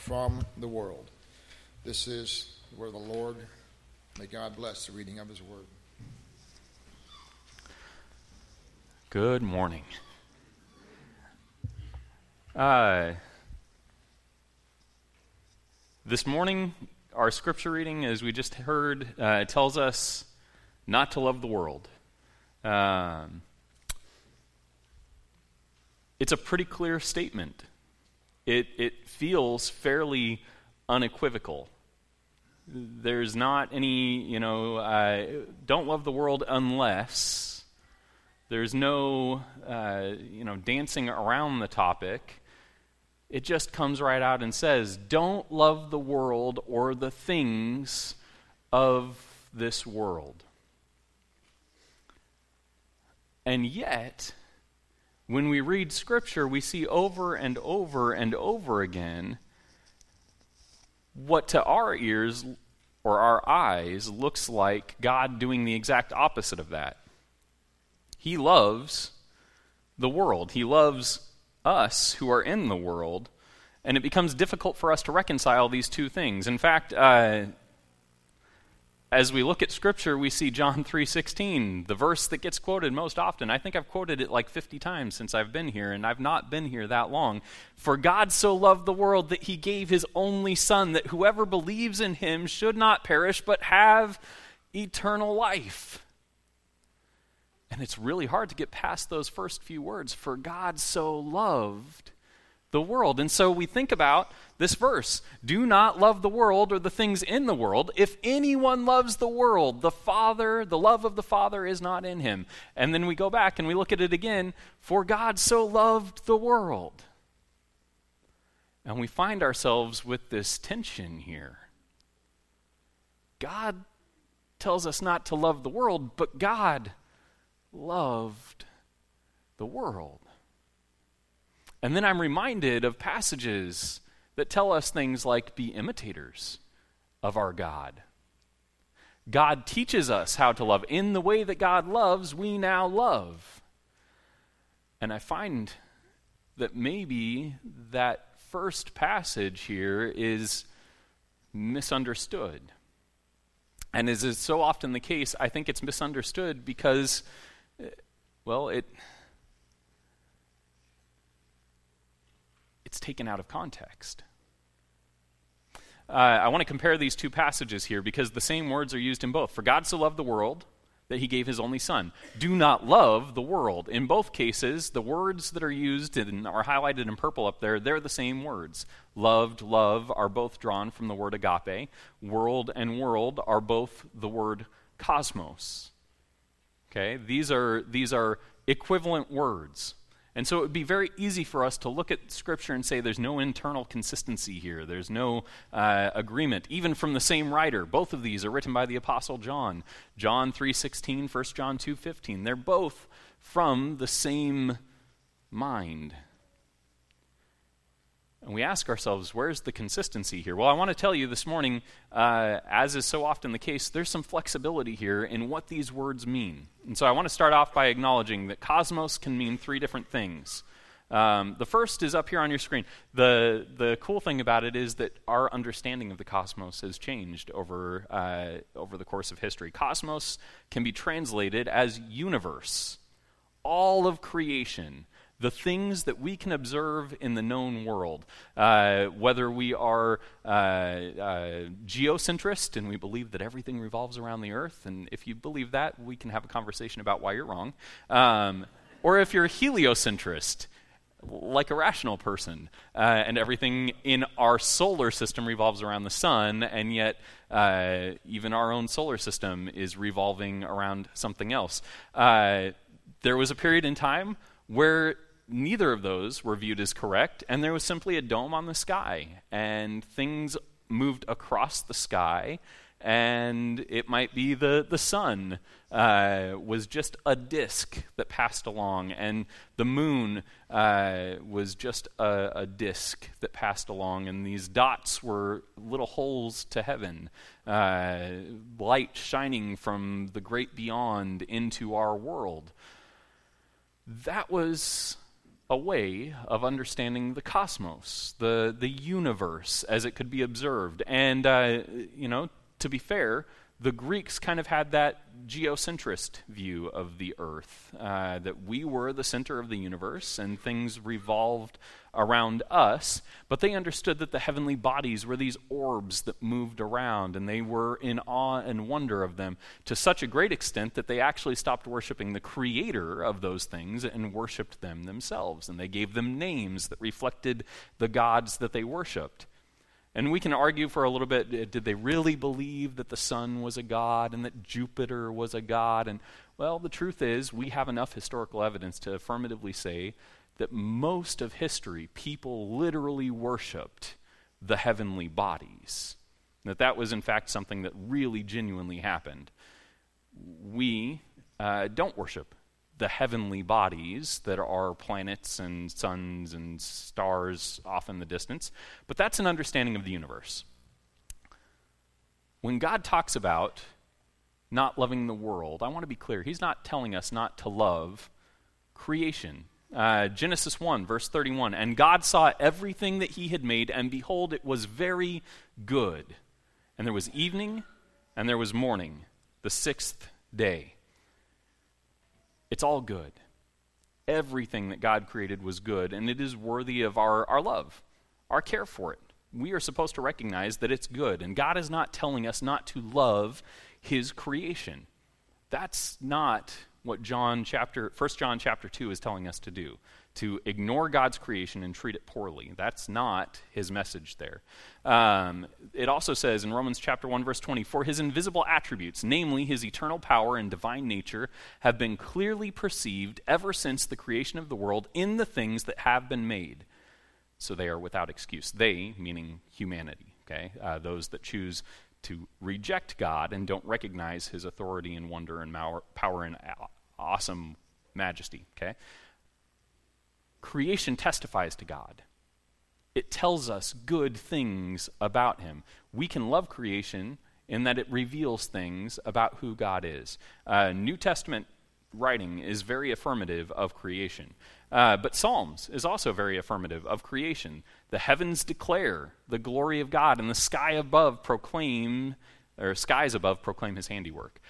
from the world. This is where the Lord, may God bless the reading of his word. Good morning. This morning, our scripture reading, as we just heard, tells us not to love the world. It's a pretty clear statement. It feels fairly unequivocal. There's not any, don't love the world unless. There's no, dancing around the topic. It just comes right out and says, don't love the world or the things of this world. And yet, when we read Scripture, we see over and over and over again what to our ears or our eyes looks like God doing the exact opposite of that. He loves the world. He loves us who are in the world, and it becomes difficult for us to reconcile these two things. In fact, as we look at Scripture, we see John 3:16, the verse that gets quoted most often. I think I've quoted it like 50 times since I've been here, and I've not been here that long. For God so loved the world that he gave his only Son, that whoever believes in him should not perish, but have eternal life. And it's really hard to get past those first few words, for God so loved the world. And so we think about this verse, do not love the world or the things in the world. If anyone loves the world, the love of the Father is not in him. And then we go back and we look at it again, for God so loved the world. And we find ourselves with this tension here. God tells us not to love the world, but God loved the world. And then I'm reminded of passages that tell us things like, be imitators of our God. God teaches us how to love. In the way that God loves, we now love. And I find that maybe that first passage here is misunderstood. And as is so often the case, I think it's misunderstood because it's taken out of context. I want to compare these two passages here because the same words are used in both. For God so loved the world that he gave his only Son. Do not love the world. In both cases, the words that are used and are highlighted in purple up there, they're the same words. Loved, love are both drawn from the word agape. World and world are both the word cosmos. Okay, these are equivalent words. And so it would be very easy for us to look at Scripture and say there's no internal consistency here. There's no agreement, even from the same writer. Both of these are written by the Apostle John. John 3:16, 1 John 2:15. They're both from the same mind. And we ask ourselves, where's the consistency here? Well, I want to tell you this morning, as is so often the case, there's some flexibility here in what these words mean. And so I want to start off by acknowledging that cosmos can mean three different things. The first is up here on your screen. The cool thing about it is that our understanding of the cosmos has changed over the course of history. Cosmos can be translated as universe, all of creation. The things that we can observe in the known world, whether we are geocentrist and we believe that everything revolves around the earth, and if you believe that, we can have a conversation about why you're wrong, or if you're a heliocentrist, like a rational person, and everything in our solar system revolves around the sun, and yet even our own solar system is revolving around something else. There was a period in time where neither of those were viewed as correct, and there was simply a dome on the sky, and things moved across the sky, and it might be the sun was just a disk that passed along, and the moon was just a disk that passed along, and these dots were little holes to heaven, light shining from the great beyond into our world. That was a way of understanding the cosmos, the universe as it could be observed. And, to be fair, the Greeks kind of had that geocentrist view of the earth, that we were the center of the universe and things revolved around us, but they understood that the heavenly bodies were these orbs that moved around, and they were in awe and wonder of them to such a great extent that they actually stopped worshiping the creator of those things and worshiped them themselves, and they gave them names that reflected the gods that they worshiped. And we can argue for a little bit, did they really believe that the sun was a god and that Jupiter was a god? And, well, the truth is, we have enough historical evidence to affirmatively say that most of history, people literally worshipped the heavenly bodies. That was, in fact, something that really genuinely happened. We don't worship the heavenly bodies that are planets and suns and stars off in the distance, but that's an understanding of the universe. When God talks about not loving the world, I want to be clear, he's not telling us not to love creation. Genesis 1, verse 31, and God saw everything that he had made, and behold, it was very good. And there was evening, and there was morning, the sixth day. It's all good. Everything that God created was good, and it is worthy of our love, our care for it. We are supposed to recognize that it's good, and God is not telling us not to love his creation. That's not what 1 John chapter 2 is telling us to do, to ignore God's creation and treat it poorly. That's not his message there. It also says in Romans chapter 1, verse 20, for his invisible attributes, namely his eternal power and divine nature, have been clearly perceived ever since the creation of the world in the things that have been made. So they are without excuse. They, meaning humanity, okay? Those that choose to reject God and don't recognize his authority and wonder and power and awesome majesty, okay? Creation testifies to God. It tells us good things about him. We can love creation in that it reveals things about who God is. New Testament writing is very affirmative of creation. But Psalms is also very affirmative of creation. The heavens declare the glory of God, and the skies above proclaim his handiwork.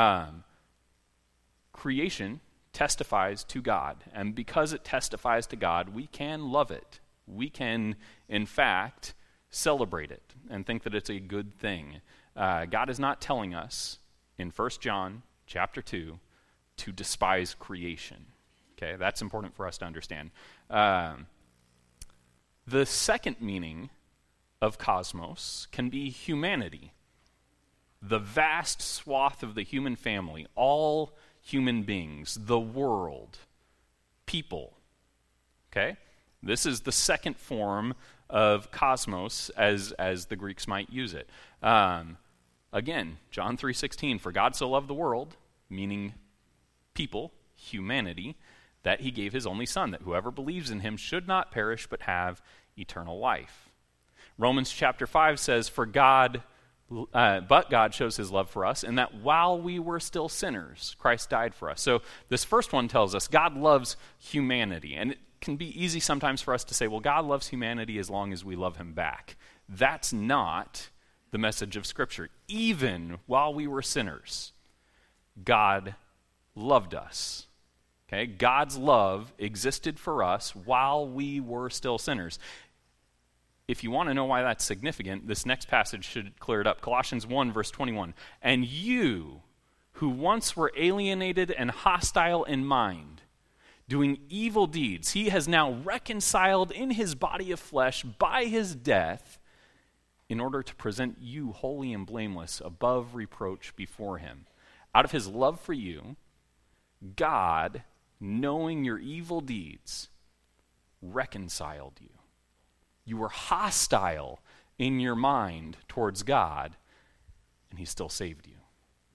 Creation testifies to God, and because it testifies to God, we can love it. We can, in fact, celebrate it and think that it's a good thing. God is not telling us in 1 John chapter 2 to despise creation. Okay, that's important for us to understand. The second meaning of cosmos can be humanity. The vast swath of the human family, all human beings, the world, people. Okay? This is the second form of cosmos as the Greeks might use it. Again, John 3:16, for God so loved the world, meaning people, humanity, that he gave his only son, that whoever believes in him should not perish but have eternal life. Romans chapter 5 says, but God shows his love for us, in that while we were still sinners, Christ died for us. So this first one tells us God loves humanity. And it can be easy sometimes for us to say, well, God loves humanity as long as we love him back. That's not the message of Scripture. Even while we were sinners, God loved us. Okay? God's love existed for us while we were still sinners. If you want to know why that's significant, this next passage should clear it up. Colossians 1, verse 21. And you, who once were alienated and hostile in mind, doing evil deeds, he has now reconciled in his body of flesh by his death, in order to present you holy and blameless above reproach before him. Out of his love for you, God, knowing your evil deeds, reconciled you. You were hostile in your mind towards God, and he still saved you.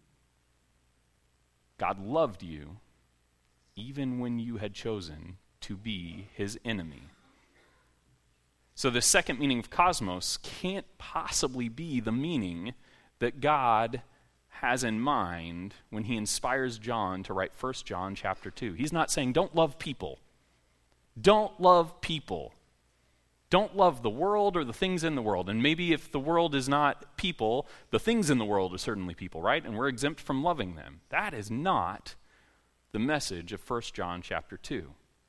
God loved you even when you had chosen to be his enemy. So the second meaning of cosmos can't possibly be the meaning that God has in mind when he inspires John to write 1 John chapter 2. He's not saying don't love people. Don't love people. Don't love the world or the things in the world. And maybe if the world is not people, the things in the world are certainly people, right? And we're exempt from loving them. That is not the message of 1 John chapter 2.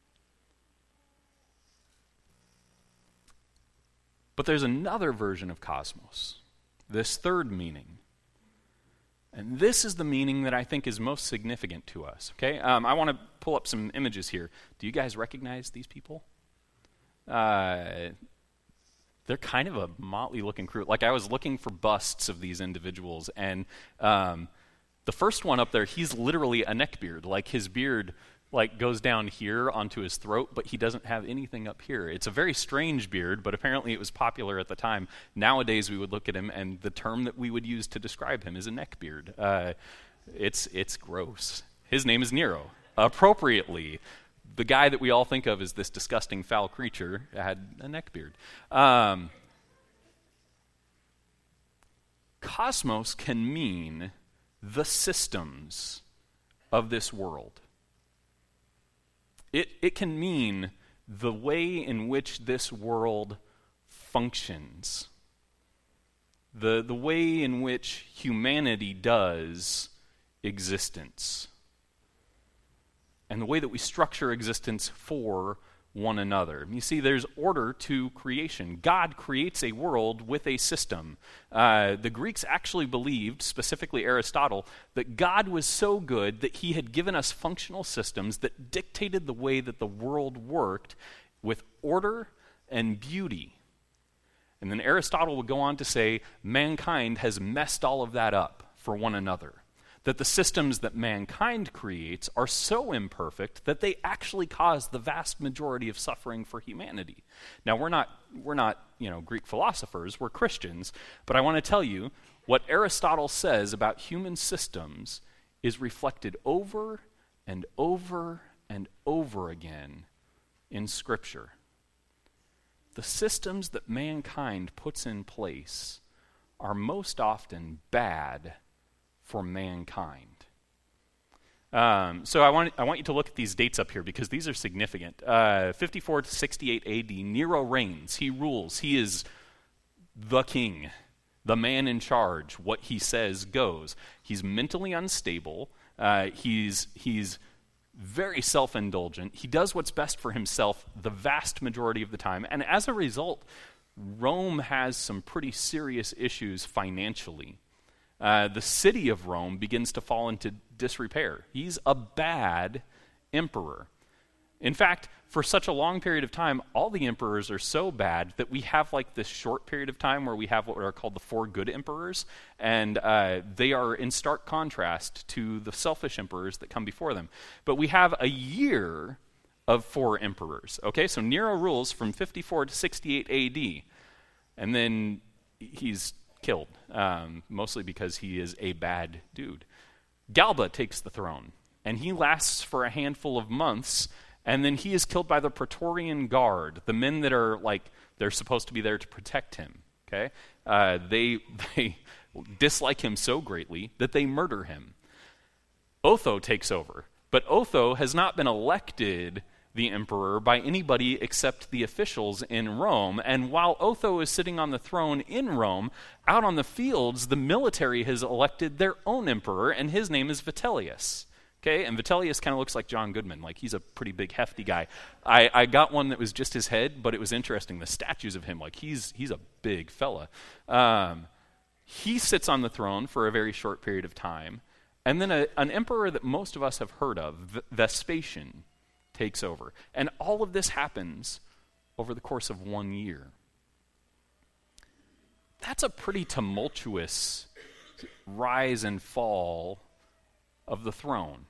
But there's another version of cosmos, this third meaning. And this is the meaning that I think is most significant to us, okay? I want to pull up some images here. Do you guys recognize these people? They're kind of a motley-looking crew. Like, I was looking for busts of these individuals, and the first one up there, he's literally a neckbeard. Like, his beard goes down here onto his throat, but he doesn't have anything up here. It's a very strange beard, but apparently it was popular at the time. Nowadays, we would look at him, and the term that we would use to describe him is a neckbeard. It's gross. His name is Nero. Appropriately, the guy that we all think of as this disgusting, foul creature had a neckbeard. Cosmos can mean the systems of this world. It can mean the way in which this world functions, the way in which humanity does existence, and the way that we structure existence for one another. You see, there's order to creation. God creates a world with a system. The Greeks actually believed, specifically Aristotle, that God was so good that he had given us functional systems that dictated the way that the world worked with order and beauty. And then Aristotle would go on to say, mankind has messed all of that up for one another. That the systems that mankind creates are so imperfect that they actually cause the vast majority of suffering for humanity. Now, we're not Greek philosophers, we're Christians, but I want to tell you what Aristotle says about human systems is reflected over and over and over again in Scripture. The systems that mankind puts in place are most often bad for mankind. So I want you to look at these dates up here because these are significant. 54 to 68 AD, Nero reigns. He rules. He is the king, the man in charge. What he says goes. He's mentally unstable. He's very self-indulgent. He does what's best for himself the vast majority of the time. And as a result, Rome has some pretty serious issues financially. The city of Rome begins to fall into disrepair. He's a bad emperor. In fact, for such a long period of time, all the emperors are so bad that we have this short period of time where we have what are called the four good emperors, and they are in stark contrast to the selfish emperors that come before them. But we have a year of four emperors. Okay, so Nero rules from 54 to 68 AD, and then he's killed, mostly because he is a bad dude. Galba takes the throne, and he lasts for a handful of months, and then he is killed by the Praetorian Guard, the men that are they're supposed to be there to protect him. Okay, they dislike him so greatly that they murder him. Otho takes over, but Otho has not been elected the emperor by anybody except the officials in Rome. And while Otho is sitting on the throne in Rome, out on the fields, the military has elected their own emperor, and his name is Vitellius. Okay, and Vitellius kind of looks like John Goodman. He's a pretty big, hefty guy. I got one that was just his head, but it was interesting. The statues of him, he's a big fella. He sits on the throne for a very short period of time, and then an emperor that most of us have heard of, Vespasian, takes over. And all of this happens over the course of 1 year. That's a pretty tumultuous rise and fall of the throne.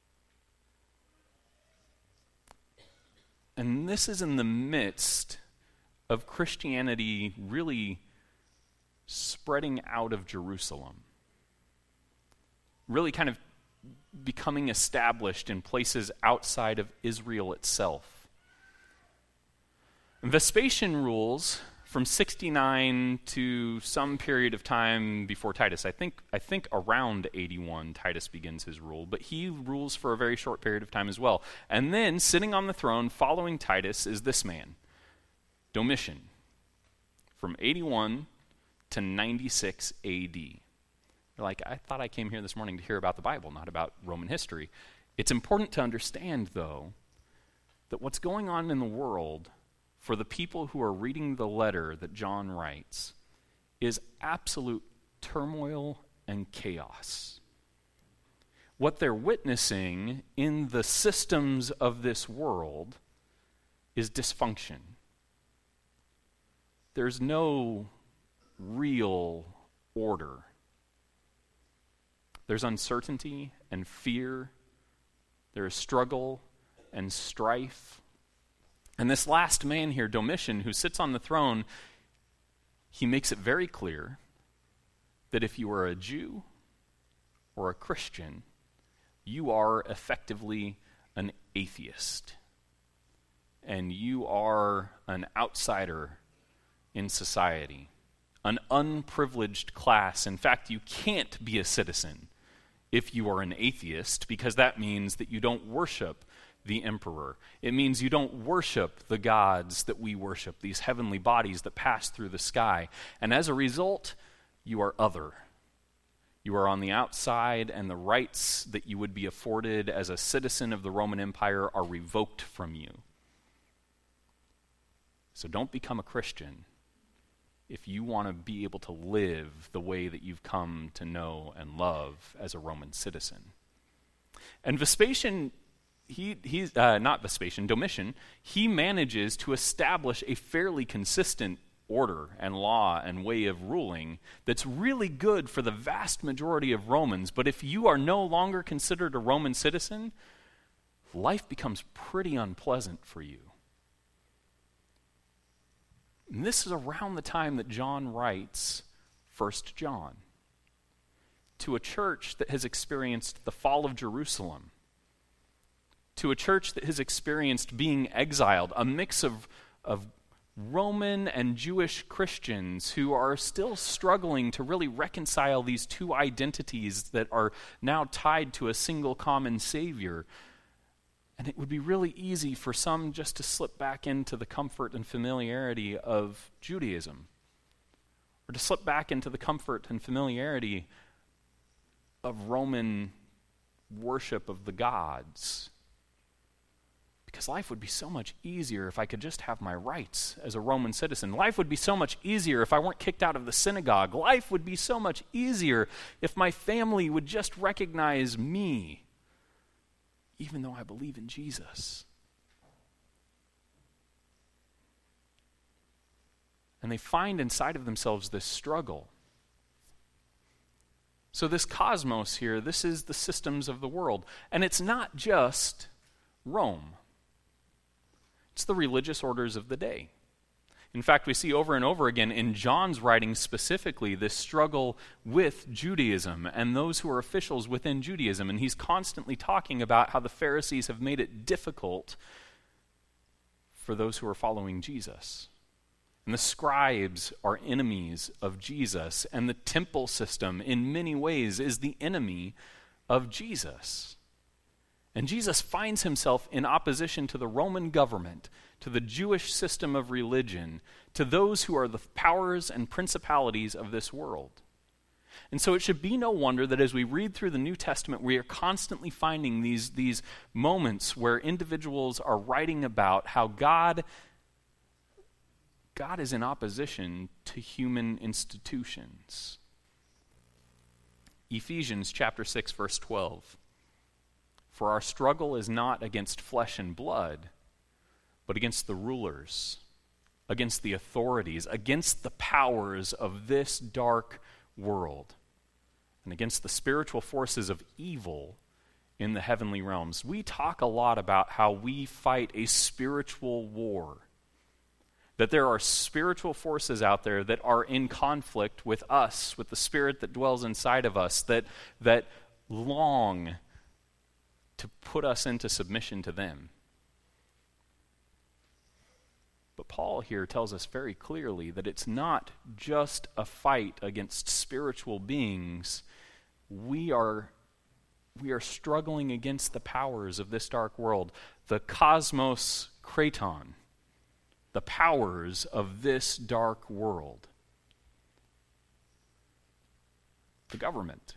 And this is in the midst of Christianity really spreading out of Jerusalem. Really kind of becoming established in places outside of Israel itself. And Vespasian rules from 69 to some period of time before Titus. I think around 81 Titus begins his rule, but he rules for a very short period of time as well. And then sitting on the throne following Titus is this man, Domitian, from 81 to 96 AD. You're like, I thought I came here this morning to hear about the Bible, not about Roman history. It's important to understand, though, that what's going on in the world for the people who are reading the letter that John writes is absolute turmoil and chaos. What they're witnessing in the systems of this world is dysfunction. There's no real order. There's uncertainty and fear. There is struggle and strife. And this last man here, Domitian, who sits on the throne, he makes it very clear that if you are a Jew or a Christian, you are effectively an atheist. And you are an outsider in society, an unprivileged class. In fact, you can't be a citizen if you are an atheist, because that means that you don't worship the emperor. It means you don't worship the gods that we worship, these heavenly bodies that pass through the sky. And as a result, you are other. You are on the outside, and the rights that you would be afforded as a citizen of the Roman Empire are revoked from you. So don't become a Christian if you want to be able to live the way that you've come to know and love as a Roman citizen. And Vespasian, Domitian, he manages to establish a fairly consistent order and law and way of ruling that's really good for the vast majority of Romans. But if you are no longer considered a Roman citizen, life becomes pretty unpleasant for you. And this is around the time that John writes 1 John to a church that has experienced the fall of Jerusalem, to a church that has experienced being exiled, a mix of Roman and Jewish Christians who are still struggling to really reconcile these two identities that are now tied to a single common Savior. And it would be really easy for some just to slip back into the comfort and familiarity of Judaism, or to slip back into the comfort and familiarity of Roman worship of the gods. Because life would be so much easier if I could just have my rights as a Roman citizen. Life would be so much easier if I weren't kicked out of the synagogue. Life would be so much easier if my family would just recognize me, even though I believe in Jesus. And they find inside of themselves this struggle. So this cosmos here, this is the systems of the world. And it's not just Rome. It's the religious orders of the day. In fact, we see over and over again in John's writing specifically this struggle with Judaism and those who are officials within Judaism. And he's constantly talking about how the Pharisees have made it difficult for those who are following Jesus. And the scribes are enemies of Jesus. And the temple system, in many ways, is the enemy of Jesus. And Jesus finds himself in opposition to the Roman government, to the Jewish system of religion, to those who are the powers and principalities of this world. And so it should be no wonder that as we read through the New Testament, we are constantly finding these moments where individuals are writing about how God is in opposition to human institutions. Ephesians chapter 6, verse 12. For our struggle is not against flesh and blood, but against the rulers, against the authorities, against the powers of this dark world, and against the spiritual forces of evil in the heavenly realms. We talk a lot about how we fight a spiritual war, that there are spiritual forces out there that are in conflict with us, with the spirit that dwells inside of us, that long to put us into submission to them. But Paul here tells us very clearly that it's not just a fight against spiritual beings. We are struggling against the powers of this dark world, the cosmos kraton, the powers of this dark world. The government,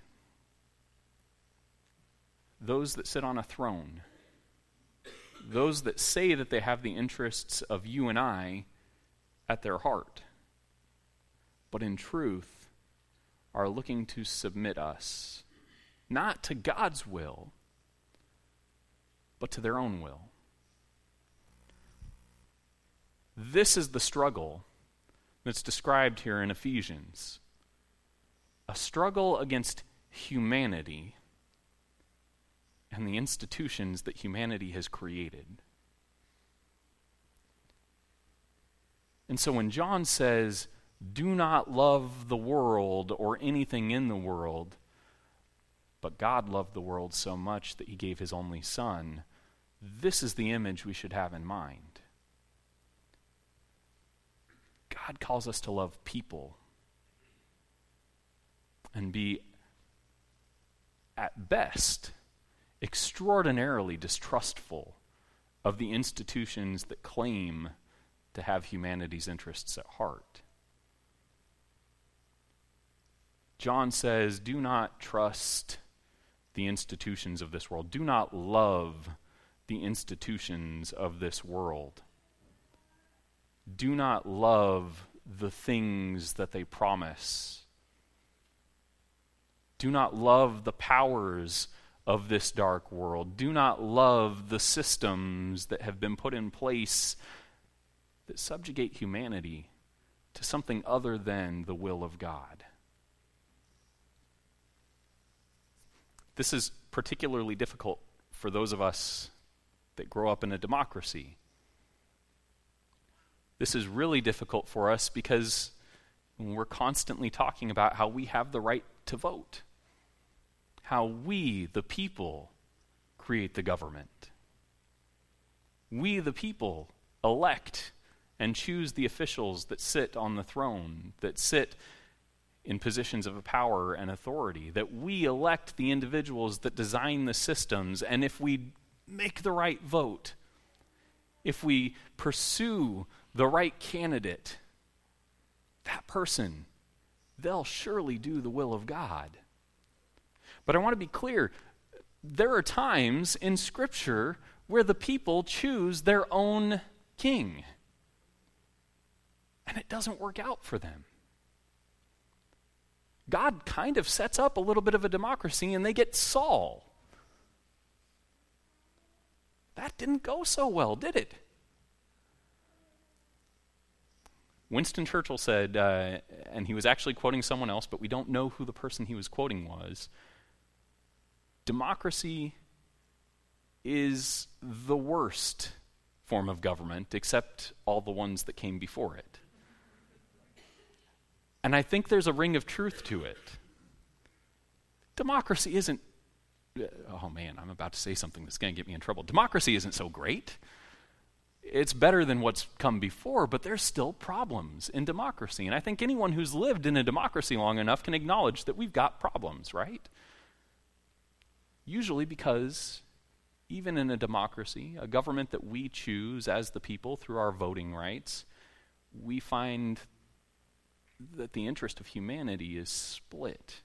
those that sit on a throne, those that say that they have the interests of you and I at their heart, but in truth are looking to submit us, not to God's will, but to their own will. This is the struggle that's described here in Ephesians. A struggle against humanity and the institutions that humanity has created. And so when John says, do not love the world or anything in the world, but God loved the world so much that he gave his only Son, this is the image we should have in mind. God calls us to love people and be, at best, extraordinarily distrustful of the institutions that claim to have humanity's interests at heart. John says, do not trust the institutions of this world. Do not love the institutions of this world. Do not love the things that they promise. Do not love the powers of this dark world. Do not love the systems that have been put in place that subjugate humanity to something other than the will of God. This is particularly difficult for those of us that grow up in a democracy. This is really difficult for us because we're constantly talking about how we have the right to vote, how we, the people, create the government. We, the people, elect and choose the officials that sit on the throne, that sit in positions of power and authority, that we elect the individuals that design the systems, and if we make the right vote, if we pursue the right candidate, that person, they'll surely do the will of God. But I want to be clear, there are times in Scripture where the people choose their own king, and it doesn't work out for them. God kind of sets up a little bit of a democracy, and they get Saul. That didn't go so well, did it? Winston Churchill said, and he was actually quoting someone else, but we don't know who the person he was quoting was, democracy is the worst form of government, except all the ones that came before it. And I think there's a ring of truth to it. Democracy isn't, oh man, I'm about to say something that's going to get me in trouble. Democracy isn't so great. It's better than what's come before, but there's still problems in democracy. And I think anyone who's lived in a democracy long enough can acknowledge that we've got problems, right? Usually because even in a democracy, a government that we choose as the people through our voting rights, we find that the interest of humanity is split.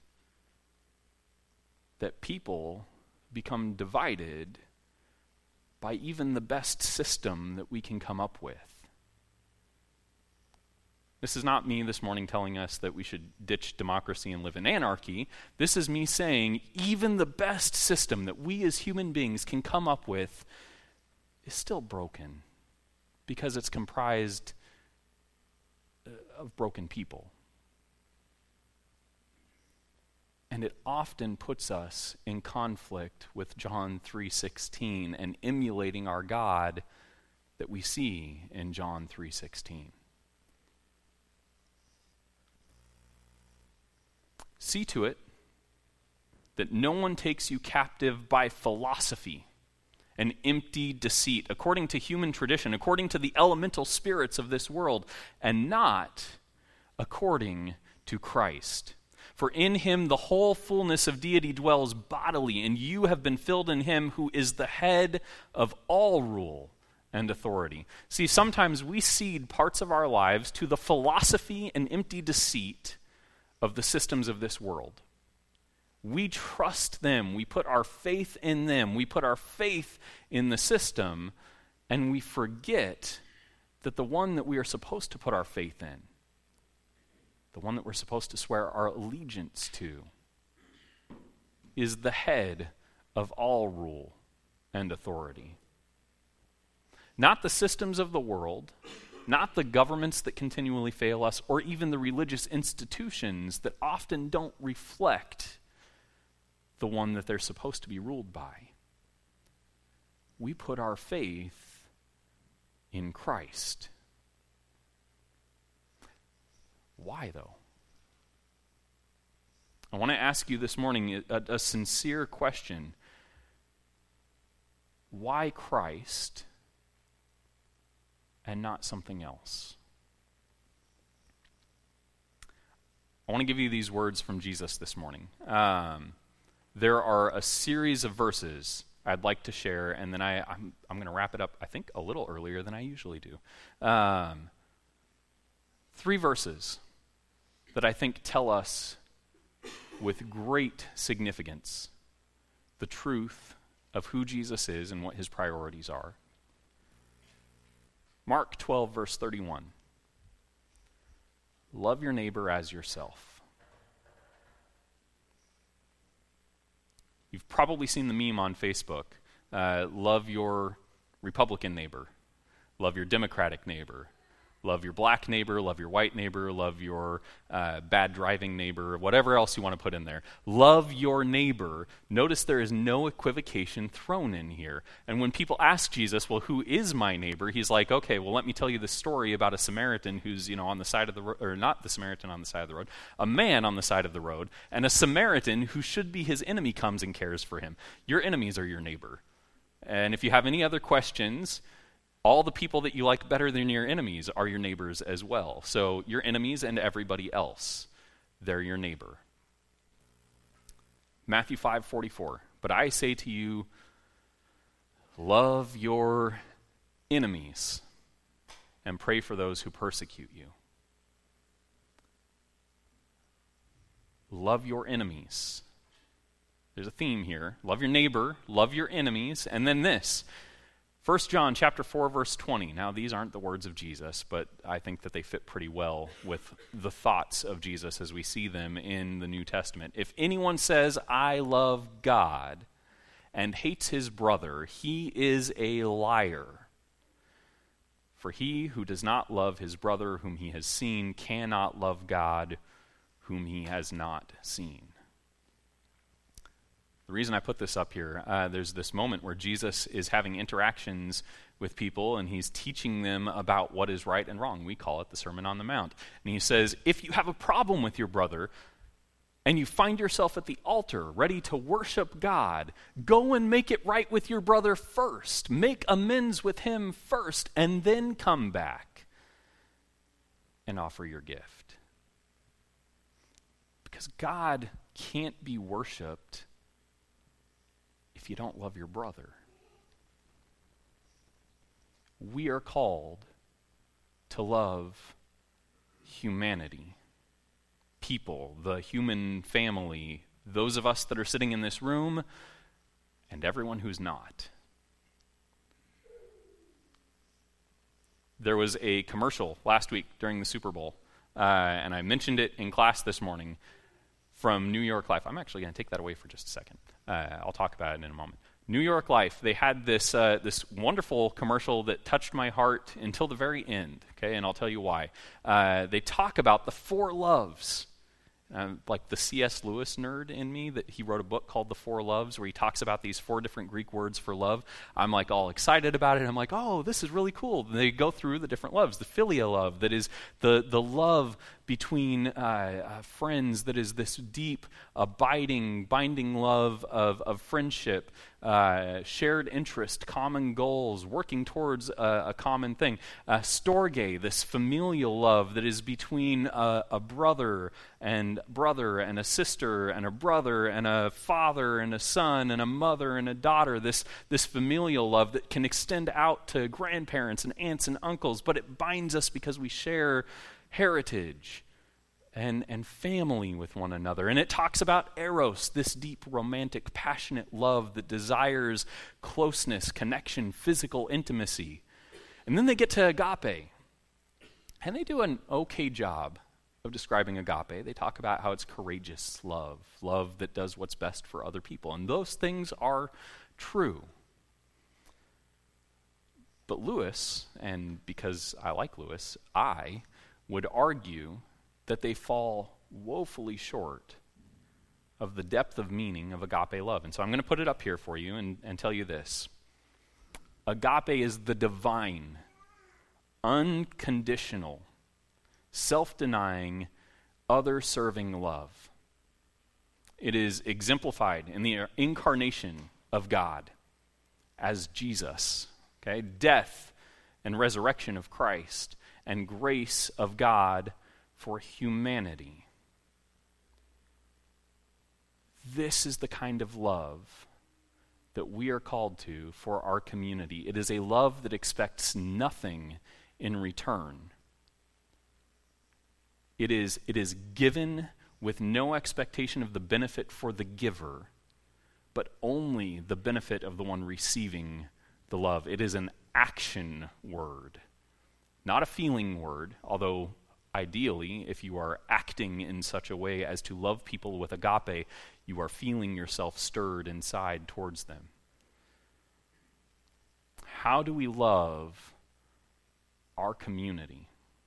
That people become divided by even the best system that we can come up with. This is not me this morning telling us that we should ditch democracy and live in anarchy. This is me saying even the best system that we as human beings can come up with is still broken because it's comprised of broken people. And it often puts us in conflict with John 3:16 and emulating our God that we see in John 3:16. See to it that no one takes you captive by philosophy an empty deceit, according to human tradition, according to the elemental spirits of this world, and not according to Christ. For in him the whole fullness of deity dwells bodily, and you have been filled in him who is the head of all rule and authority. See, sometimes we cede parts of our lives to the philosophy and empty deceit of the systems of this world. We trust them. We put our faith in them. We put our faith in the system, and we forget that the one that we are supposed to put our faith in, the one that we're supposed to swear our allegiance to, is the head of all rule and authority. Not the systems of the world, not the governments that continually fail us, or even the religious institutions that often don't reflect the one that they're supposed to be ruled by. We put our faith in Christ. Why, though? I want to ask you this morning a sincere question. Why Christ and not something else? I want to give you these words from Jesus this morning. There are a series of verses I'd like to share, and then I'm going to wrap it up, I think, a little earlier than I usually do. 3 verses that I think tell us with great significance the truth of who Jesus is and what his priorities are. Mark 12, verse 31. Love your neighbor as yourself. You've probably seen the meme on Facebook. Love your Republican neighbor. Love your Democratic neighbor. Love your black neighbor. Love your white neighbor. Love your bad driving neighbor. Whatever else you want to put in there. Love your neighbor. Notice there is no equivocation thrown in here. And when people ask Jesus, well, who is my neighbor? He's like, okay, well, let me tell you the story about a Samaritan who's, on the side of the road, or not the Samaritan on the side of the road, a man on the side of the road, and a Samaritan who should be his enemy comes and cares for him. Your enemies are your neighbor. And if you have any other questions, all the people that you like better than your enemies are your neighbors as well. So your enemies and everybody else, they're your neighbor. Matthew 5:44. But I say to you, love your enemies and pray for those who persecute you. Love your enemies. There's a theme here. Love your neighbor, love your enemies, and then this. 1 John chapter 4, verse 20. Now, these aren't the words of Jesus, but I think that they fit pretty well with the thoughts of Jesus as we see them in the New Testament. If anyone says, I love God, and hates his brother, he is a liar. For he who does not love his brother whom he has seen cannot love God whom he has not seen. The reason I put this up here, there's this moment where Jesus is having interactions with people and he's teaching them about what is right and wrong. We call it the Sermon on the Mount. And he says, if you have a problem with your brother and you find yourself at the altar ready to worship God, go and make it right with your brother first. Make amends with him first and then come back and offer your gift. Because God can't be worshiped if you don't love your brother. We are called to love humanity, people, the human family, those of us that are sitting in this room, and everyone who's not. There was a commercial last week during the Super Bowl, and I mentioned it in class this morning, from New York Life. I'm actually going to take that away for just a second. I'll talk about it in a moment. New York Life, they had this wonderful commercial that touched my heart until the very end, okay, and I'll tell you why. They talk about the 4 loves. Like the C.S. Lewis nerd in me, that he wrote a book called The 4 Loves, where he talks about these 4 different Greek words for love. I'm like all excited about it. I'm like, oh, this is really cool. And they go through the different loves. The philia love, that is the love between friends that is this deep, abiding, binding love of friendship, shared interest, common goals, working towards a common thing. Storge, this familial love that is between a brother and a sister and a brother and a father and a son and a mother and a daughter, this familial love that can extend out to grandparents and aunts and uncles, but it binds us because we share heritage and family with one another. And it talks about eros, this deep, romantic, passionate love that desires closeness, connection, physical intimacy. And then they get to agape. And they do an okay job of describing agape. They talk about how it's courageous love that does what's best for other people. And those things are true. But Lewis, and because I like Lewis, I would argue that they fall woefully short of the depth of meaning of agape love. And so I'm going to put it up here for you and tell you this. Agape is the divine, unconditional, self-denying, other-serving love. It is exemplified in the incarnation of God as Jesus, okay? Death and resurrection of Christ and grace of God for humanity. This is the kind of love that we are called to for our community. It is a love that expects nothing in return. It is given with no expectation of the benefit for the giver, but only the benefit of the one receiving the love. It is an action word, not a feeling word, although ideally, if you are acting in such a way as to love people with agape, you are feeling yourself stirred inside towards them. How do we love our community?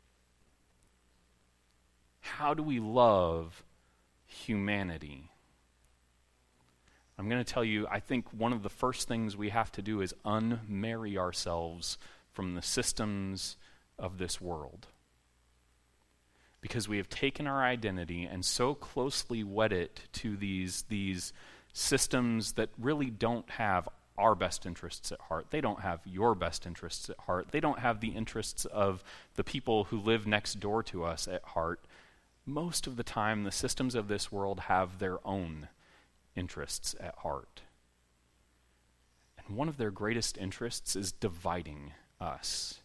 How do we love humanity? I'm going to tell you, I think one of the first things we have to do is unmarry ourselves from the systems of this world. Because we have taken our identity and so closely wed it to these systems that really don't have our best interests at heart. They don't have your best interests at heart. They don't have the interests of the people who live next door to us at heart. Most of the time, the systems of this world have their own interests at heart. And one of their greatest interests is dividing us.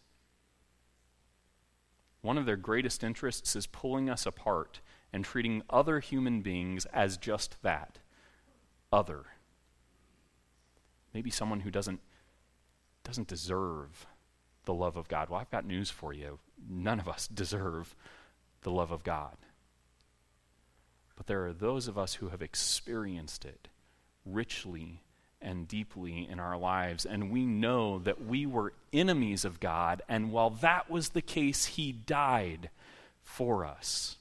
One of their greatest interests is pulling us apart and treating other human beings as just that, other. Maybe someone who doesn't deserve the love of God. Well, I've got news for you. None of us deserve the love of God. But there are those of us who have experienced it richly and deeply in our lives, and we know that we were enemies of God, and while that was the case, He died for us.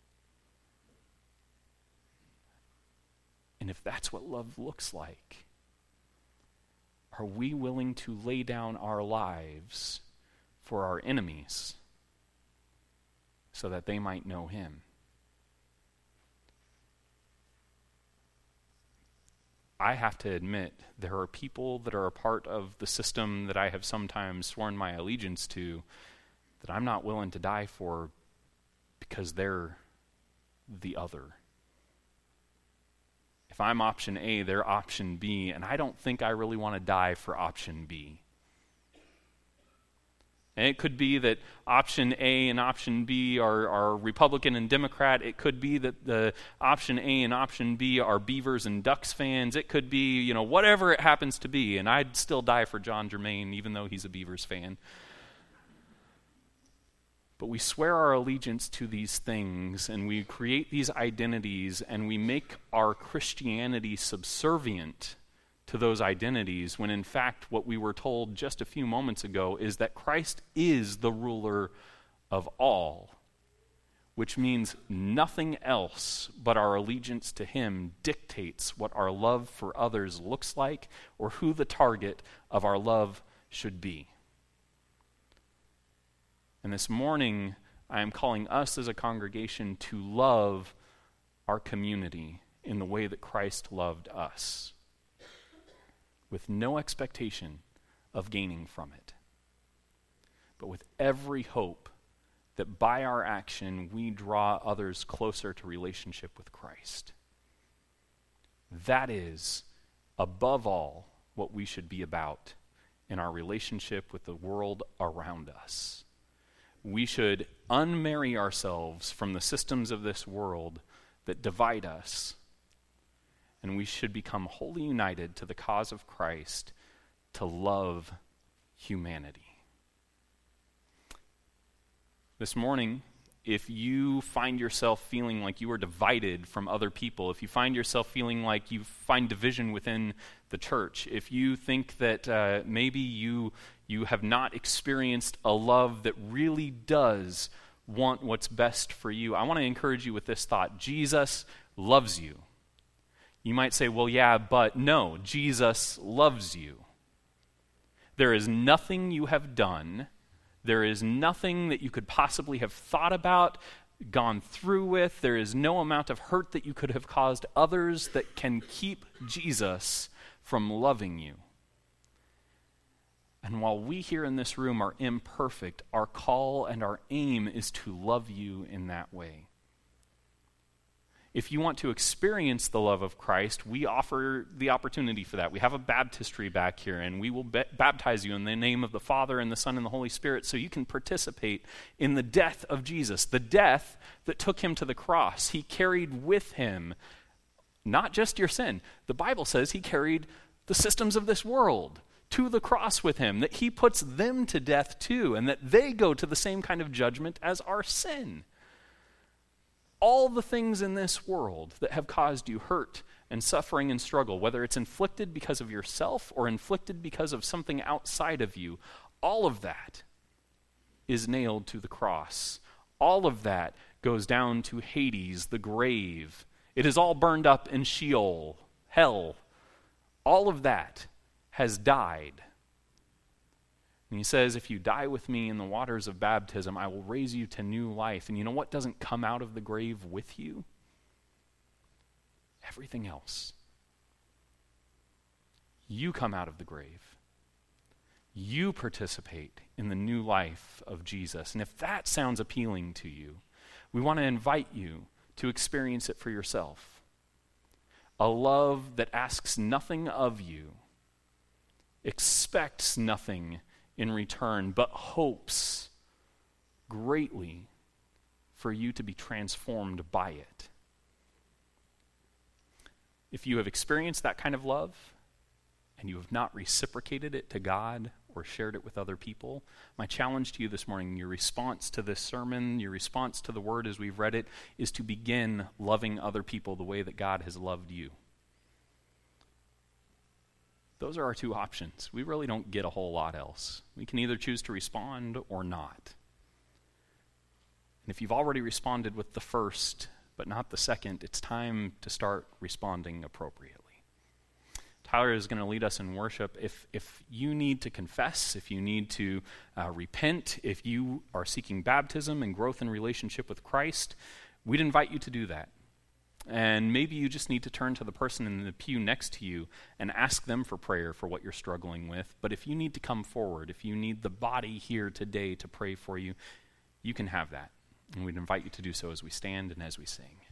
And if that's what love looks like, are we willing to lay down our lives for our enemies so that they might know Him? I have to admit, there are people that are a part of the system that I have sometimes sworn my allegiance to that I'm not willing to die for because they're the other. If I'm option A, they're option B, and I don't think I really want to die for option B. And it could be that option A and option B are Republican and Democrat. It could be that the option A and option B are Beavers and Ducks fans. It could be, whatever it happens to be. And I'd still die for John Germain, even though he's a Beavers fan. But we swear our allegiance to these things, and we create these identities, and we make our Christianity subservient to those identities, when in fact what we were told just a few moments ago is that Christ is the ruler of all, which means nothing else but our allegiance to Him dictates what our love for others looks like or who the target of our love should be. And this morning, I am calling us as a congregation to love our community in the way that Christ loved us, with no expectation of gaining from it, but with every hope that by our action we draw others closer to relationship with Christ. That is, above all, what we should be about in our relationship with the world around us. We should unmarry ourselves from the systems of this world that divide us, and we should become wholly united to the cause of Christ to love humanity. This morning, if you find yourself feeling like you are divided from other people, if you find yourself feeling like you find division within the church, if you think that maybe you have not experienced a love that really does want what's best for you, I want to encourage you with this thought. Jesus loves you. You might say, well, yeah, but no, Jesus loves you. There is nothing you have done, there is nothing that you could possibly have thought about, gone through with, there is no amount of hurt that you could have caused others that can keep Jesus from loving you. And while we here in this room are imperfect, our call and our aim is to love you in that way. If you want to experience the love of Christ, we offer the opportunity for that. We have a baptistry back here, and we will baptize you in the name of the Father and the Son and the Holy Spirit so you can participate in the death of Jesus, the death that took him to the cross. He carried with him not just your sin. The Bible says he carried the systems of this world to the cross with him, that he puts them to death too, and that they go to the same kind of judgment as our sin. All the things in this world that have caused you hurt and suffering and struggle, whether it's inflicted because of yourself or inflicted because of something outside of you, all of that is nailed to the cross. All of that goes down to Hades, the grave. It is all burned up in Sheol, hell. All of that has died. And he says, if you die with me in the waters of baptism, I will raise you to new life. And you know what doesn't come out of the grave with you? Everything else. You come out of the grave. You participate in the new life of Jesus. And if that sounds appealing to you, we want to invite you to experience it for yourself. A love that asks nothing of you, expects nothing in return, but hopes greatly for you to be transformed by it. If you have experienced that kind of love and you have not reciprocated it to God or shared it with other people, my challenge to you this morning, your response to this sermon, your response to the word as we've read it, is to begin loving other people the way that God has loved you. Those are our two options. We really don't get a whole lot else. We can either choose to respond or not. And if you've already responded with the first, but not the second, it's time to start responding appropriately. Tyler is going to lead us in worship. If you need to confess, if you need to repent, if you are seeking baptism and growth in relationship with Christ, we'd invite you to do that. And maybe you just need to turn to the person in the pew next to you and ask them for prayer for what you're struggling with. But if you need to come forward, if you need the body here today to pray for you, you can have that. And we'd invite you to do so as we stand and as we sing.